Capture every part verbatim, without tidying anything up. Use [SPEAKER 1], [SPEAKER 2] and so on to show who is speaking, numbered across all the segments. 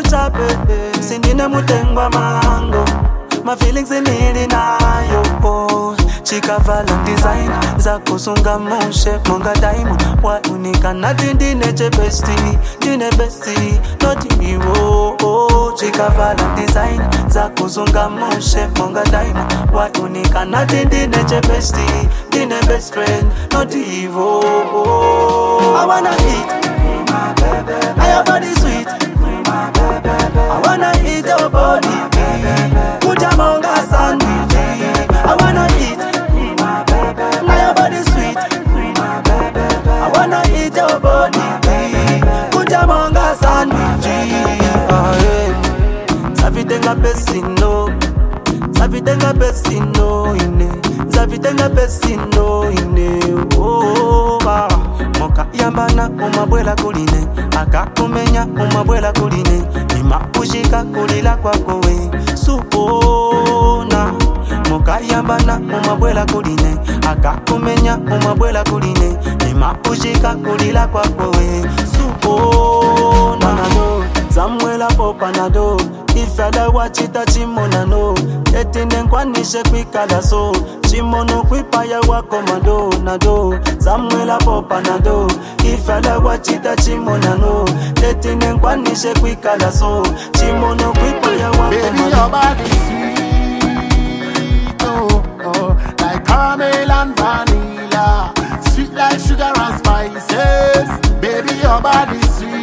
[SPEAKER 1] chape, sindine mutengwa mango. My feelings in it nayo, oh. Chikavala design, zako sunga moshe, monga diamond. What unika nothing dine che bestie, dine bestie, not you, oh. Chikavala design, zako sunga moshe, monga diamond. What unika nothing dine che bestie, dine best friend, not you, oh. I wanna eat, my baby. I have body sweet, my baby. I wanna eat your body. Kujamonga sandwich. I wanna eat, my baby. Now your body sweet, my baby. I wanna eat your body. Kujamonga sandwich. Ah yeah. Savitenga pesino, savitenga pesino ine, savitenga pesino ine. Oh ah. Moka yambana umabwela kuline, akakumenya umabwela kuline. Imapushika kulila kwako we. Supona Moka yambana umabwela kuline, akakumenya umabwela kuline. Imapushika kulila kwako we. Supona nado Zamwela popa nado. Ifala wachita chimona no. Etine nkwanishe kwikala so. Chimono kwipaya wako mado nado. Zamwela popa nado. Ifala wachita chimona no. Etine nkwanishe kwikala so. Chimono kwipaya wako mado.
[SPEAKER 2] Baby, your body sweet, oh, oh, like caramel and vanilla, sweet like sugar and spices. Baby, your body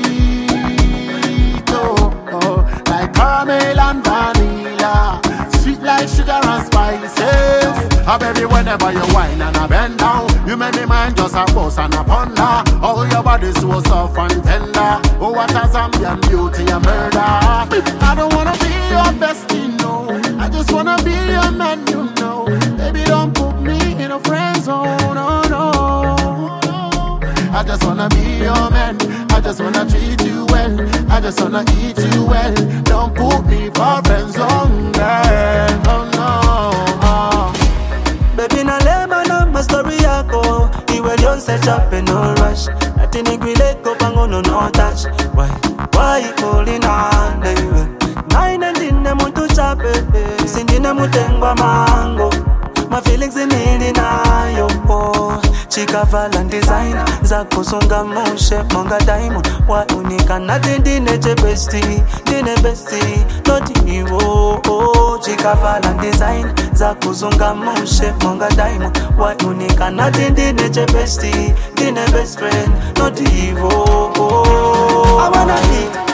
[SPEAKER 2] sweet, oh, oh, like caramel and vanilla, sweet like sugar and spices. Oh baby, whenever you whine and I bend down, you make me mind just a boss and a ponder. Oh, your body so soft and tender. Oh, what a Zambian beauty and murder. I don't wanna be your bestie, no. I just wanna be your man, you know. Baby, don't put me in a friend zone, oh no. I just wanna be your man. I just wanna treat you well. I just wanna eat you well. Don't put me for friend zone, girl. Oh no. Oh.
[SPEAKER 1] Baby na lema na my story yako. Iwe lionse chape no rush. Atini gwile ko pango no no touch. Why, why calling on baby? Nine ndine muntu chape, sindine mutengwa mango. My feelings in it nayo, oh. Chikavala design, zako sunga moshe, monga diamond. What unika nothing dine che bestie, dine bestie, not you, oh. Chikavala design, zako sunga moshe, monga diamond. What unika nothing dine che bestie, dine best friend, not you, oh. I wanna eat